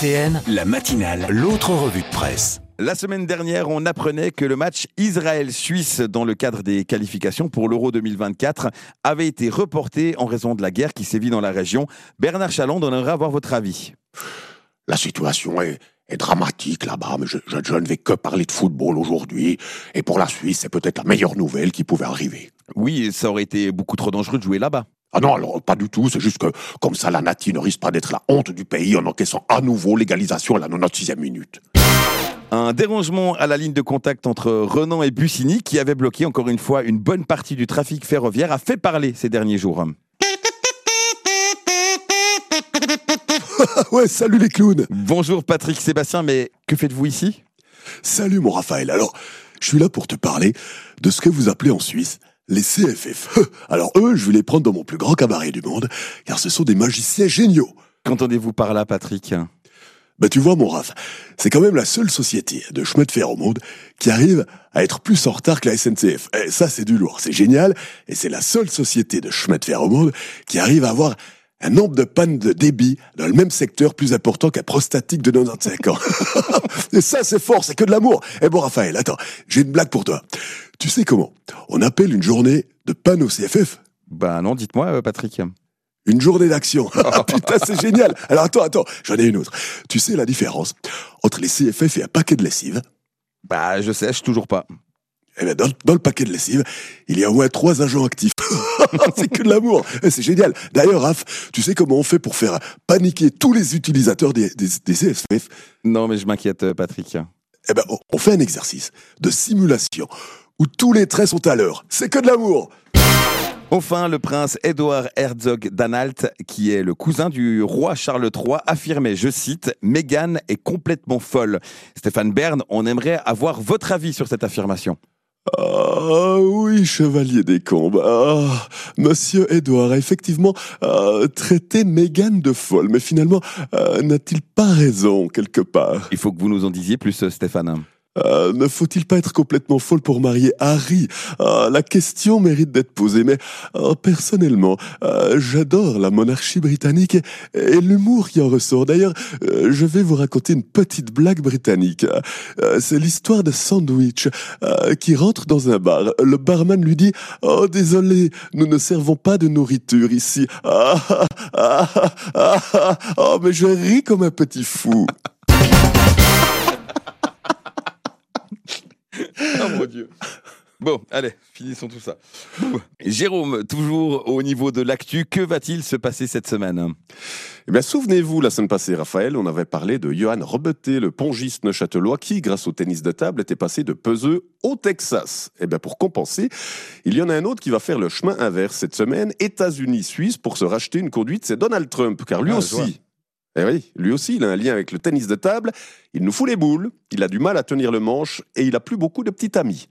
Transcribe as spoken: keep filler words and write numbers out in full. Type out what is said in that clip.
T N, la matinale, l'autre revue de presse. La semaine dernière, on apprenait que le match Israël-Suisse dans le cadre des qualifications pour l'Euro deux mille vingt-quatre avait été reporté en raison de la guerre qui sévit dans la région. Bernard Chaland, on aimerait avoir votre avis. La situation est, est dramatique là-bas, mais je, je, je ne vais que parler de football aujourd'hui. Et pour la Suisse, c'est peut-être la meilleure nouvelle qui pouvait arriver. Oui, ça aurait été beaucoup trop dangereux de jouer là-bas. Ah non, alors pas du tout, c'est juste que comme ça, la Nati ne risque pas d'être la honte du pays en encaissant à nouveau l'égalisation à la quatre-vingt-seizième minute. Un dérangement à la ligne de contact entre Renan et Bussigny, qui avait bloqué encore une fois une bonne partie du trafic ferroviaire, a fait parler ces derniers jours. Ouais, salut les clowns. Bonjour Patrick Sébastien, mais que faites-vous ici ? Salut mon Raphaël. Alors, je suis là pour te parler de ce que vous appelez en Suisse les C F F. Alors eux, je vais les prendre dans mon plus grand cabaret du monde, car ce sont des magiciens géniaux. Qu'entendez-vous par là, Patrick ? Bah tu vois mon Raph, c'est quand même la seule société de chemin de fer au monde qui arrive à être plus en retard que la S N C F. Et ça c'est du lourd, c'est génial, et c'est la seule société de chemin de fer au monde qui arrive à avoir un nombre de pannes de débit dans le même secteur plus important qu'un prostatique de quatre-vingt-quinze ans. Et ça c'est fort, c'est que de l'amour. Et bon Raphaël, attends, j'ai une blague pour toi. Tu sais comment on appelle une journée de panne au C F F ? Bah non, dites-moi Patrick. Une journée d'action. Ah putain, c'est génial. Alors attends, attends, j'en ai une autre. Tu sais la différence entre les C F F et un paquet de lessive ? Bah je sèche toujours pas. Eh bien, dans, dans le paquet de lessive, il y a au moins trois agents actifs. C'est que de l'amour. C'est génial. D'ailleurs, Raph, tu sais comment on fait pour faire paniquer tous les utilisateurs des, des, des C F F ? Non, mais je m'inquiète, Patrick. Eh ben, on fait un exercice de simulation où tous les trains sont à l'heure. C'est que de l'amour. Enfin, le prince Édouard Herzog d'Anhalt, qui est le cousin du roi Charles trois, affirmait, je cite, « Meghan est complètement folle ». Stéphane Bern, on aimerait avoir votre avis sur cette affirmation. Ah oui, chevalier des combes. Ah, Monsieur Édouard a effectivement euh, traité Meghan de folle, mais finalement, euh, n'a-t-il pas raison quelque part ? Il faut que vous nous en disiez plus, Stéphane. Euh, ne faut-il pas être complètement folle pour marier Harry ? euh, La question mérite d'être posée, mais euh, personnellement, euh, j'adore la monarchie britannique et, et l'humour qui en ressort. D'ailleurs, euh, je vais vous raconter une petite blague britannique. Euh, c'est l'histoire de Sandwich euh, qui rentre dans un bar. Le barman lui dit « Oh, désolé, nous ne servons pas de nourriture ici. Ah, ah, ah, ah, ah, oh, mais je ris comme un petit fou. » Oh mon Dieu. Bon, allez, finissons tout ça. Jérôme, toujours au niveau de l'actu, que va-t-il se passer cette semaine ? Eh bien, souvenez-vous, la semaine passée, Raphaël, on avait parlé de Johan Robeté, le pongiste neuchâtelois, qui, grâce au tennis de table, était passé de peseux au Texas. Eh bien, pour compenser, il y en a un autre qui va faire le chemin inverse cette semaine, États-Unis-Suisse, pour se racheter une conduite, c'est Donald Trump, car lui Ah, aussi... Eh oui, lui aussi, il a un lien avec le tennis de table. Il nous fout les boules, il a du mal à tenir le manche et il a plus beaucoup de petits amis.